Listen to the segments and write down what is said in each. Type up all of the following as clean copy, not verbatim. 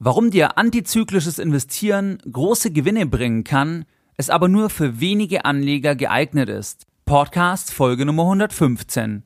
Warum dir antizyklisches Investieren große Gewinne bringen kann, es aber nur für wenige Anleger geeignet ist. Podcast Folge Nummer 115.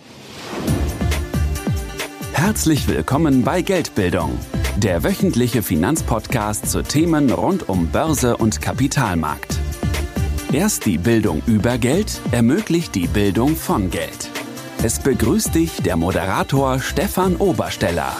Herzlich willkommen bei Geldbildung, der wöchentliche Finanzpodcast zu Themen rund um Börse und Kapitalmarkt. Erst die Bildung über Geld ermöglicht die Bildung von Geld. Es begrüßt dich der Moderator Stefan Obersteller.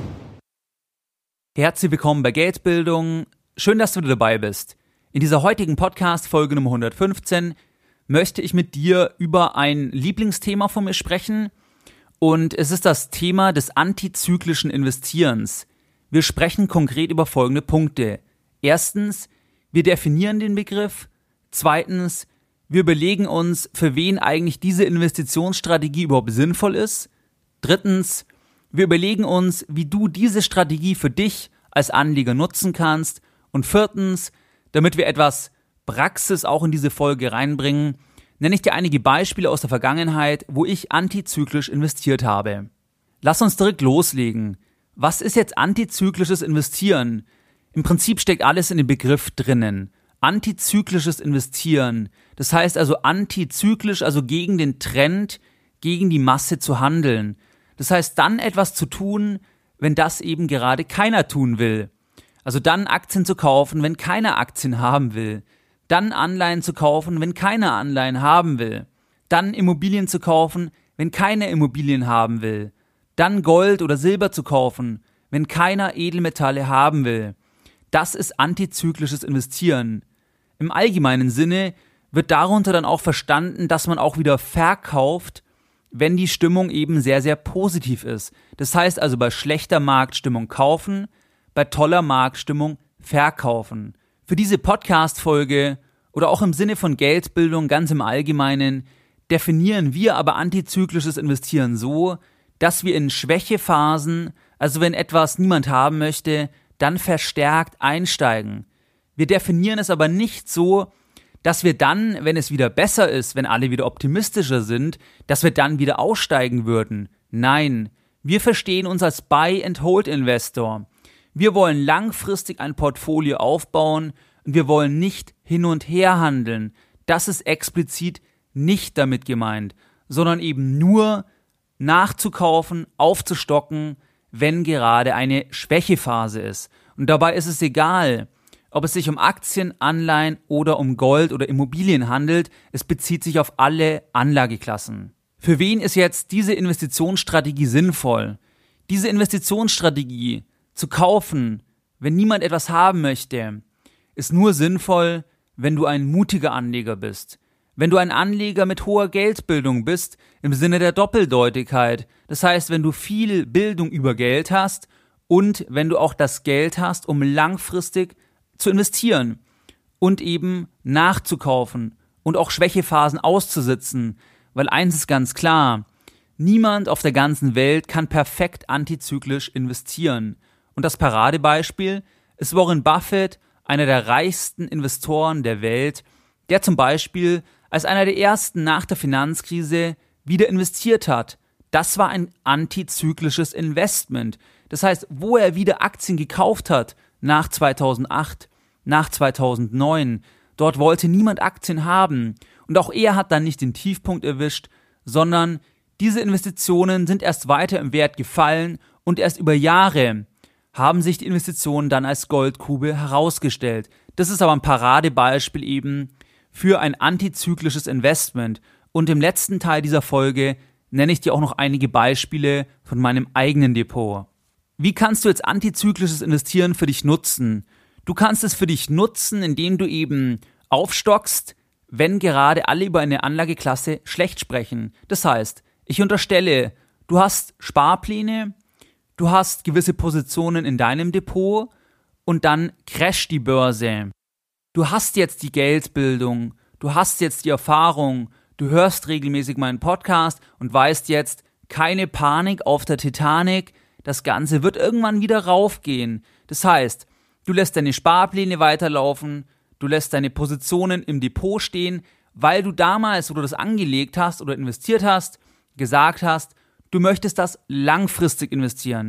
Herzlich willkommen bei Geldbildung. Schön, dass du dabei bist. In dieser heutigen Podcast Folge Nummer 115 möchte ich mit dir über ein Lieblingsthema von mir sprechen. Und es ist das Thema des antizyklischen Investierens. Wir sprechen konkret über folgende Punkte. Erstens, wir definieren den Begriff. Zweitens, wir überlegen uns, für wen eigentlich diese Investitionsstrategie überhaupt sinnvoll ist. Drittens, wir überlegen uns, wie du diese Strategie für dich als Anleger nutzen kannst. Und viertens, damit wir etwas Praxis auch in diese Folge reinbringen, nenne ich dir einige Beispiele aus der Vergangenheit, wo ich antizyklisch investiert habe. Lass uns direkt loslegen. Was ist jetzt antizyklisches Investieren? Im Prinzip steckt alles in dem Begriff drinnen. Antizyklisches Investieren, das heißt also antizyklisch, also gegen den Trend, gegen die Masse zu handeln. Das heißt dann etwas zu tun, wenn das eben gerade keiner tun will. Also dann Aktien zu kaufen, wenn keiner Aktien haben will. Dann Anleihen zu kaufen, wenn keiner Anleihen haben will. Dann Immobilien zu kaufen, wenn keiner Immobilien haben will. Dann Gold oder Silber zu kaufen, wenn keiner Edelmetalle haben will. Das ist antizyklisches Investieren. Im allgemeinen Sinne wird darunter dann auch verstanden, dass man auch wieder verkauft, wenn die Stimmung eben sehr, sehr positiv ist. Das heißt also bei schlechter Marktstimmung kaufen, bei toller Marktstimmung verkaufen. Für diese Podcast-Folge oder auch im Sinne von Geldbildung ganz im Allgemeinen definieren wir aber antizyklisches Investieren so, dass wir in Schwächephasen, also wenn etwas niemand haben möchte, dann verstärkt einsteigen. Wir definieren es aber nicht so, dass wir dann, wenn es wieder besser ist, wenn alle wieder optimistischer sind, dass wir dann wieder aussteigen würden. Nein, wir verstehen uns als Buy-and-Hold-Investor. Wir wollen langfristig ein Portfolio aufbauen und wir wollen nicht hin und her handeln. Das ist explizit nicht damit gemeint, sondern eben nur nachzukaufen, aufzustocken, wenn gerade eine Schwächephase ist. Und dabei ist es egal, ob es sich um Aktien, Anleihen oder um Gold oder Immobilien handelt, es bezieht sich auf alle Anlageklassen. Für wen ist jetzt diese Investitionsstrategie sinnvoll? Diese Investitionsstrategie zu kaufen, wenn niemand etwas haben möchte, ist nur sinnvoll, wenn du ein mutiger Anleger bist. Wenn du ein Anleger mit hoher Geldbildung bist, im Sinne der Doppeldeutigkeit. Das heißt, wenn du viel Bildung über Geld hast und wenn du auch das Geld hast, um langfristig zu investieren und eben nachzukaufen und auch Schwächephasen auszusitzen, weil eins ist ganz klar, niemand auf der ganzen Welt kann perfekt antizyklisch investieren. Und das Paradebeispiel ist Warren Buffett, einer der reichsten Investoren der Welt, der zum Beispiel als einer der ersten nach der Finanzkrise wieder investiert hat. Das war ein antizyklisches Investment. Das heißt, wo er wieder Aktien gekauft hat, nach 2008, nach 2009. Dort wollte niemand Aktien haben. Und auch er hat dann nicht den Tiefpunkt erwischt, sondern diese Investitionen sind erst weiter im Wert gefallen und erst über Jahre haben sich die Investitionen dann als Goldgrube herausgestellt. Das ist aber ein Paradebeispiel eben für ein antizyklisches Investment. Und im letzten Teil dieser Folge nenne ich dir auch noch einige Beispiele von meinem eigenen Depot. Wie kannst du jetzt antizyklisches Investieren für dich nutzen? Du kannst es für dich nutzen, indem du eben aufstockst, wenn gerade alle über eine Anlageklasse schlecht sprechen. Das heißt, ich unterstelle, du hast Sparpläne, du hast gewisse Positionen in deinem Depot und dann crasht die Börse. Du hast jetzt die Geldbildung, du hast jetzt die Erfahrung, du hörst regelmäßig meinen Podcast und weißt jetzt, keine Panik auf der Titanic, das Ganze wird irgendwann wieder raufgehen. Das heißt, du lässt deine Sparpläne weiterlaufen, du lässt deine Positionen im Depot stehen, weil du damals, wo du das angelegt hast oder investiert hast, gesagt hast, du möchtest das langfristig investieren.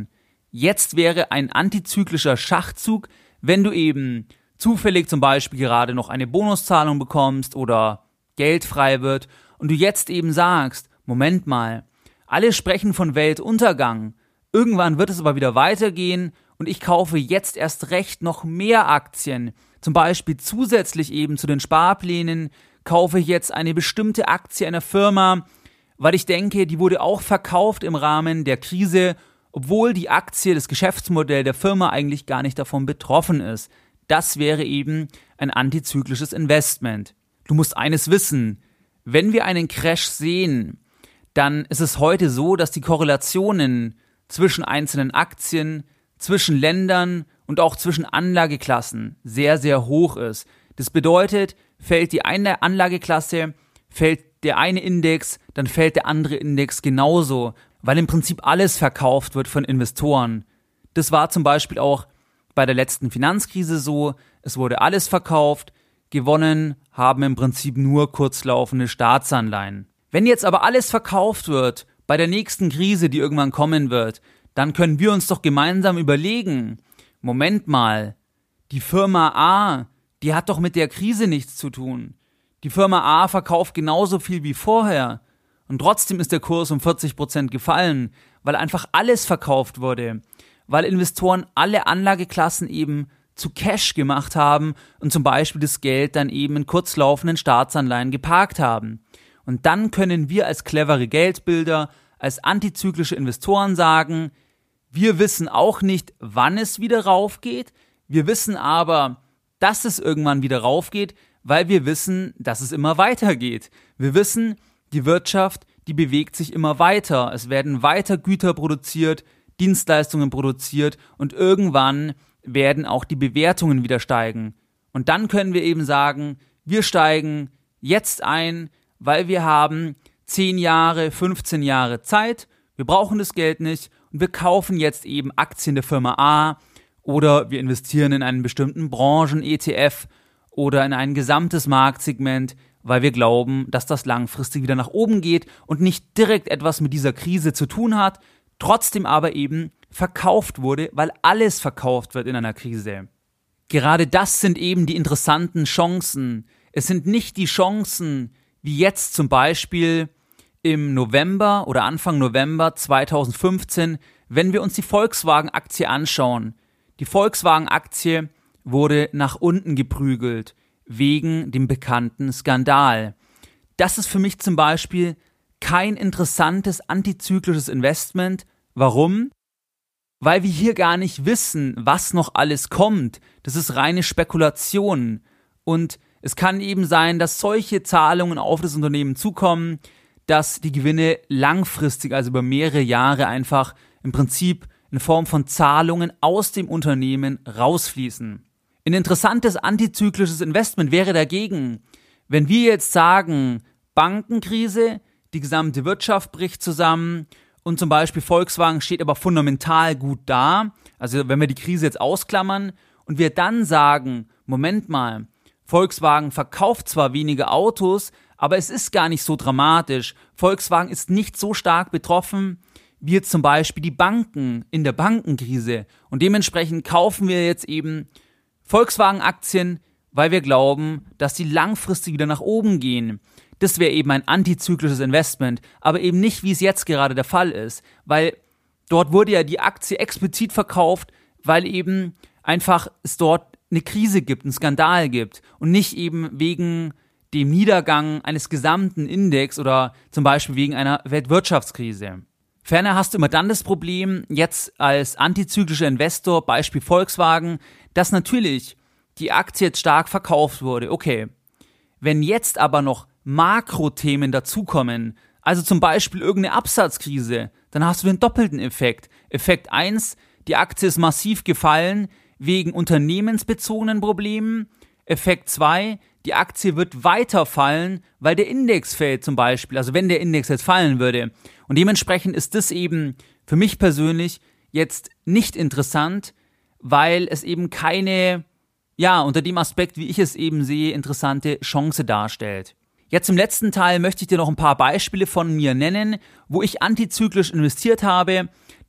Jetzt wäre ein antizyklischer Schachzug, wenn du eben zufällig zum Beispiel gerade noch eine Bonuszahlung bekommst oder Geld frei wird und du jetzt eben sagst, Moment mal, alle sprechen von Weltuntergang, irgendwann wird es aber wieder weitergehen und ich kaufe jetzt erst recht noch mehr Aktien. Zum Beispiel zusätzlich eben zu den Sparplänen kaufe ich jetzt eine bestimmte Aktie einer Firma, weil ich denke, die wurde auch verkauft im Rahmen der Krise, obwohl die Aktie, das Geschäftsmodell der Firma eigentlich gar nicht davon betroffen ist. Das wäre eben ein antizyklisches Investment. Du musst eines wissen, wenn wir einen Crash sehen, dann ist es heute so, dass die Korrelationen zwischen einzelnen Aktien, zwischen Ländern und auch zwischen Anlageklassen sehr, sehr hoch ist. Das bedeutet, fällt die eine Anlageklasse, fällt der eine Index, dann fällt der andere Index genauso, weil im Prinzip alles verkauft wird von Investoren. Das war zum Beispiel auch bei der letzten Finanzkrise so, es wurde alles verkauft, gewonnen haben im Prinzip nur kurzlaufende Staatsanleihen. Wenn jetzt aber alles verkauft wird, bei der nächsten Krise, die irgendwann kommen wird, dann können wir uns doch gemeinsam überlegen, Moment mal, die Firma A, die hat doch mit der Krise nichts zu tun. Die Firma A verkauft genauso viel wie vorher und trotzdem ist der Kurs um 40% gefallen, weil einfach alles verkauft wurde, weil Investoren alle Anlageklassen eben zu Cash gemacht haben und zum Beispiel das Geld dann eben in kurzlaufenden Staatsanleihen geparkt haben. Und dann können wir als clevere Geldbilder, als antizyklische Investoren sagen, wir wissen auch nicht, wann es wieder raufgeht, wir wissen aber, dass es irgendwann wieder raufgeht, weil wir wissen, dass es immer weitergeht. Wir wissen, die Wirtschaft, die bewegt sich immer weiter. Es werden weiter Güter produziert, Dienstleistungen produziert und irgendwann werden auch die Bewertungen wieder steigen. Und dann können wir eben sagen, wir steigen jetzt ein, weil wir haben 10 Jahre, 15 Jahre Zeit, wir brauchen das Geld nicht und wir kaufen jetzt eben Aktien der Firma A oder wir investieren in einen bestimmten Branchen-ETF oder in ein gesamtes Marktsegment, weil wir glauben, dass das langfristig wieder nach oben geht und nicht direkt etwas mit dieser Krise zu tun hat, trotzdem aber eben verkauft wurde, weil alles verkauft wird in einer Krise. Gerade das sind eben die interessanten Chancen. Es sind nicht die Chancen, wie jetzt zum Beispiel im November oder Anfang November 2015, wenn wir uns die Volkswagen-Aktie anschauen. Die Volkswagen-Aktie wurde nach unten geprügelt, wegen dem bekannten Skandal. Das ist für mich zum Beispiel kein interessantes antizyklisches Investment. Warum? Weil wir hier gar nicht wissen, was noch alles kommt. Das ist reine Spekulation. Und es kann eben sein, dass solche Zahlungen auf das Unternehmen zukommen, dass die Gewinne langfristig, also über mehrere Jahre einfach im Prinzip in Form von Zahlungen aus dem Unternehmen rausfließen. Ein interessantes antizyklisches Investment wäre dagegen, wenn wir jetzt sagen, Bankenkrise, die gesamte Wirtschaft bricht zusammen und zum Beispiel Volkswagen steht aber fundamental gut da, also wenn wir die Krise jetzt ausklammern und wir dann sagen, Moment mal, Volkswagen verkauft zwar weniger Autos, aber es ist gar nicht so dramatisch. Volkswagen ist nicht so stark betroffen wie jetzt zum Beispiel die Banken in der Bankenkrise und dementsprechend kaufen wir jetzt eben Volkswagen-Aktien, weil wir glauben, dass die langfristig wieder nach oben gehen. Das wäre eben ein antizyklisches Investment, aber eben nicht, wie es jetzt gerade der Fall ist, weil dort wurde ja die Aktie explizit verkauft, weil eben einfach es dort eine Krise gibt, einen Skandal gibt und nicht eben wegen dem Niedergang eines gesamten Index oder zum Beispiel wegen einer Weltwirtschaftskrise. Ferner hast du immer dann das Problem, jetzt als antizyklischer Investor, Beispiel Volkswagen, dass natürlich die Aktie jetzt stark verkauft wurde. Okay, wenn jetzt aber noch Makrothemen dazukommen, also zum Beispiel irgendeine Absatzkrise, dann hast du den doppelten Effekt. Effekt 1, die Aktie ist massiv gefallen wegen unternehmensbezogenen Problemen. Effekt 2, die Aktie wird weiter fallen, weil der Index fällt zum Beispiel, also wenn der Index jetzt fallen würde. Und dementsprechend ist das eben für mich persönlich jetzt nicht interessant, weil es eben keine, unter dem Aspekt, wie ich es eben sehe, interessante Chance darstellt. Jetzt im letzten Teil möchte ich dir noch ein paar Beispiele von mir nennen, wo ich antizyklisch investiert habe.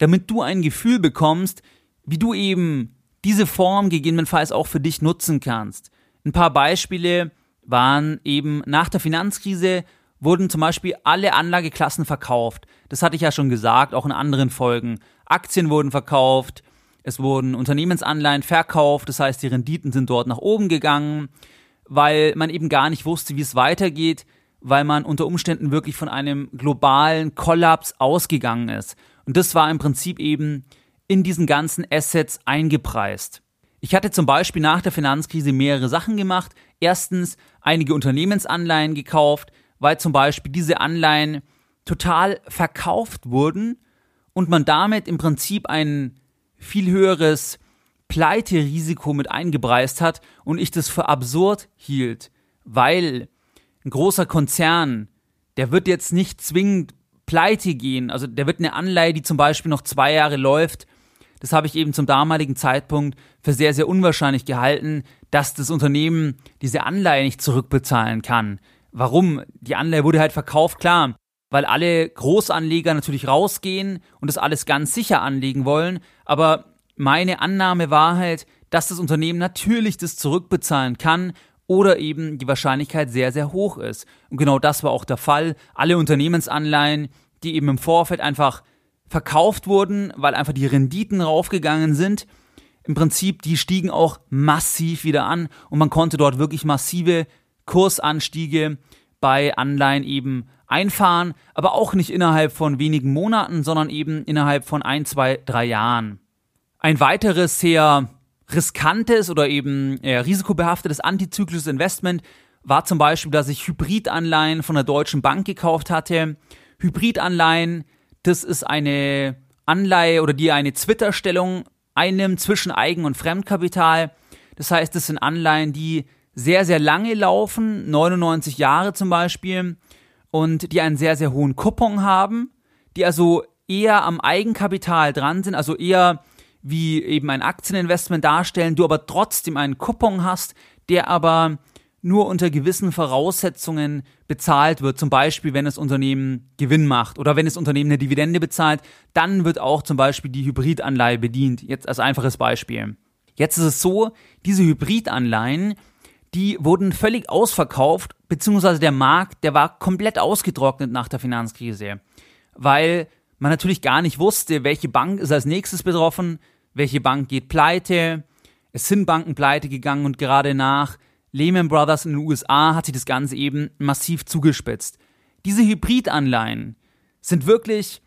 damit du ein Gefühl bekommst, wie du eben diese Form gegebenenfalls auch für dich nutzen kannst. Ein paar Beispiele waren eben nach der Finanzkrise wurden zum Beispiel alle Anlageklassen verkauft. Das hatte ich ja schon gesagt, auch in anderen Folgen. Aktien wurden verkauft, es wurden Unternehmensanleihen verkauft, das heißt, die Renditen sind dort nach oben gegangen, weil man eben gar nicht wusste, wie es weitergeht, weil man unter Umständen wirklich von einem globalen Kollaps ausgegangen ist. Und das war im Prinzip eben in diesen ganzen Assets eingepreist. Ich hatte zum Beispiel nach der Finanzkrise mehrere Sachen gemacht. Erstens einige Unternehmensanleihen gekauft, weil zum Beispiel diese Anleihen total verkauft wurden und man damit im Prinzip ein viel höheres Pleiterisiko mit eingepreist hat und ich das für absurd hielt, weil ein großer Konzern, der wird jetzt nicht zwingend pleite gehen, also der wird eine Anleihe, die zum Beispiel noch 2 Jahre läuft, das habe ich eben zum damaligen Zeitpunkt für sehr, sehr unwahrscheinlich gehalten, dass das Unternehmen diese Anleihe nicht zurückbezahlen kann. Warum? Die Anleihe wurde halt verkauft, klar, weil alle Großanleger natürlich rausgehen und das alles ganz sicher anlegen wollen, aber meine Annahme war halt, dass das Unternehmen natürlich das zurückbezahlen kann oder eben die Wahrscheinlichkeit sehr, sehr hoch ist. Und genau das war auch der Fall. Alle Unternehmensanleihen, die eben im Vorfeld einfach verkauft wurden, weil einfach die Renditen raufgegangen sind, im Prinzip, die stiegen auch massiv wieder an und man konnte dort wirklich massive Kursanstiege bei Anleihen eben einfahren, aber auch nicht innerhalb von wenigen Monaten, sondern eben innerhalb von 1, 2, 3 Jahren. Ein weiteres sehr riskantes oder eben risikobehaftetes antizyklisches Investment war zum Beispiel, dass ich Hybridanleihen von der Deutschen Bank gekauft hatte. Hybridanleihen, das ist eine Anleihe oder die eine Zwitterstellung einnimmt zwischen Eigen- und Fremdkapital. Das heißt, das sind Anleihen, die sehr, sehr lange laufen, 99 Jahre zum Beispiel, und die einen sehr, sehr hohen Coupon haben, die also eher am Eigenkapital dran sind, also eher wie eben ein Aktieninvestment darstellen, du aber trotzdem einen Coupon hast, der aber nur unter gewissen Voraussetzungen bezahlt wird. Zum Beispiel, wenn das Unternehmen Gewinn macht oder wenn das Unternehmen eine Dividende bezahlt, dann wird auch zum Beispiel die Hybridanleihe bedient. Jetzt als einfaches Beispiel. Jetzt ist es so, diese Hybridanleihen, die wurden völlig ausverkauft, beziehungsweise der Markt, der war komplett ausgetrocknet nach der Finanzkrise, weil man natürlich gar nicht wusste, welche Bank ist als nächstes betroffen, welche Bank geht pleite. Es sind Banken pleite gegangen und gerade nach Lehman Brothers in den USA hat sich das Ganze eben massiv zugespitzt. Diese Hybridanleihen sind wirklich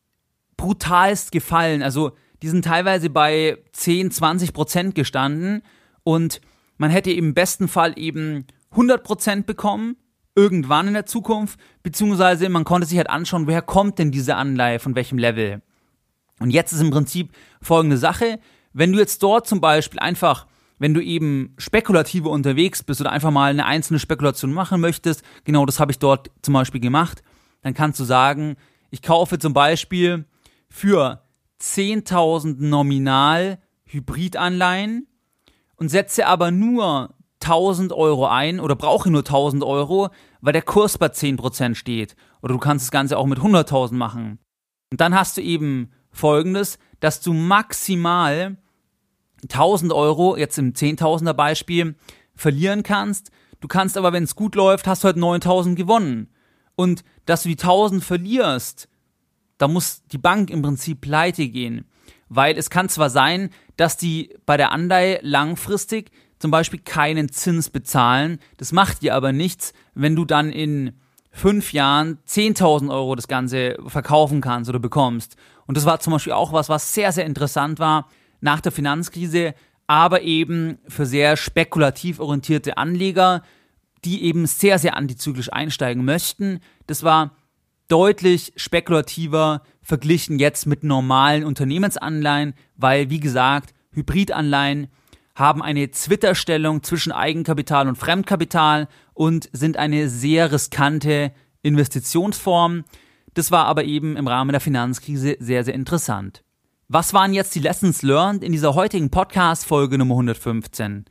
brutalst gefallen. Also die sind teilweise bei 10-20% gestanden und man hätte im besten Fall eben 100% bekommen, irgendwann in der Zukunft, beziehungsweise man konnte sich halt anschauen, woher kommt denn diese Anleihe, von welchem Level. Und jetzt ist im Prinzip folgende Sache, wenn du jetzt dort zum Beispiel einfach, wenn du eben spekulativer unterwegs bist oder einfach mal eine einzelne Spekulation machen möchtest, genau das habe ich dort zum Beispiel gemacht, dann kannst du sagen, ich kaufe zum Beispiel für 10.000 nominal Hybridanleihen und setze aber nur 1.000 Euro ein oder brauche nur 1.000 Euro, weil der Kurs bei 10% steht. Oder du kannst das Ganze auch mit 100.000 machen. Und dann hast du eben Folgendes, dass du maximal 1.000 Euro, jetzt im 10.000er Beispiel, verlieren kannst. Du kannst aber, wenn es gut läuft, hast du halt 9.000 gewonnen. Und dass du die 1.000 verlierst, da muss die Bank im Prinzip pleite gehen. Weil es kann zwar sein, dass die bei der Anleihe langfristig zum Beispiel keinen Zins bezahlen, das macht dir aber nichts, wenn du dann in 5 Jahren 10.000 Euro das Ganze verkaufen kannst oder bekommst. Und das war zum Beispiel auch was sehr, sehr interessant war nach der Finanzkrise, aber eben für sehr spekulativ orientierte Anleger, die eben sehr, sehr antizyklisch einsteigen möchten. Das war deutlich spekulativer verglichen jetzt mit normalen Unternehmensanleihen, weil, wie gesagt, Hybridanleihen haben eine Zwitterstellung zwischen Eigenkapital und Fremdkapital und sind eine sehr riskante Investitionsform. Das war aber eben im Rahmen der Finanzkrise sehr, sehr interessant. Was waren jetzt die Lessons learned in dieser heutigen Podcast-Folge Nummer 115?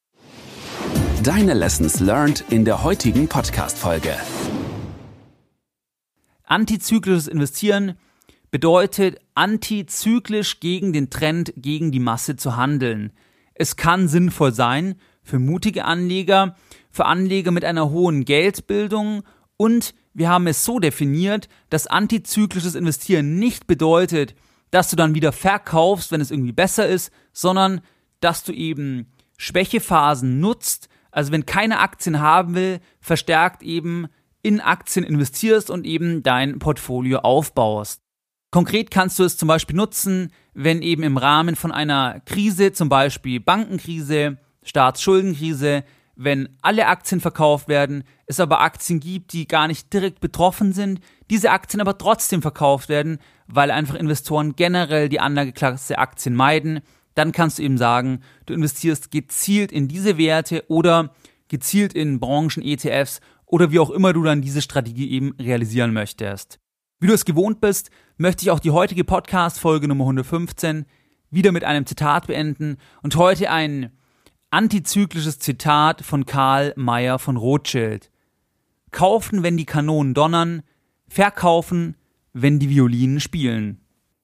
Deine Lessons learned in der heutigen Podcast-Folge. Antizyklisches Investieren bedeutet, antizyklisch gegen den Trend, gegen die Masse zu handeln. Es kann sinnvoll sein für mutige Anleger, für Anleger mit einer hohen Geldbildung, und wir haben es so definiert, dass antizyklisches Investieren nicht bedeutet, dass du dann wieder verkaufst, wenn es irgendwie besser ist, sondern dass du eben Schwächephasen nutzt, also wenn keiner Aktien haben will, verstärkt eben in Aktien investierst und eben dein Portfolio aufbaust. Konkret kannst du es zum Beispiel nutzen, wenn eben im Rahmen von einer Krise, zum Beispiel Bankenkrise, Staatsschuldenkrise, wenn alle Aktien verkauft werden, es aber Aktien gibt, die gar nicht direkt betroffen sind, diese Aktien aber trotzdem verkauft werden, weil einfach Investoren generell die Anlageklasse Aktien meiden, dann kannst du eben sagen, du investierst gezielt in diese Werte oder gezielt in Branchen-ETFs oder wie auch immer du dann diese Strategie eben realisieren möchtest. Wie du es gewohnt bist, möchte ich auch die heutige Podcast-Folge Nummer 115 wieder mit einem Zitat beenden und heute ein antizyklisches Zitat von Karl Mayr von Rothschild. Kaufen, wenn die Kanonen donnern, verkaufen, wenn die Violinen spielen.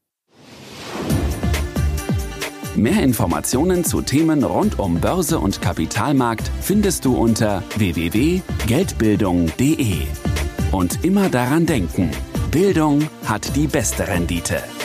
Mehr Informationen zu Themen rund um Börse und Kapitalmarkt findest du unter www.geldbildung.de. Und immer daran denken, Bildung hat die beste Rendite.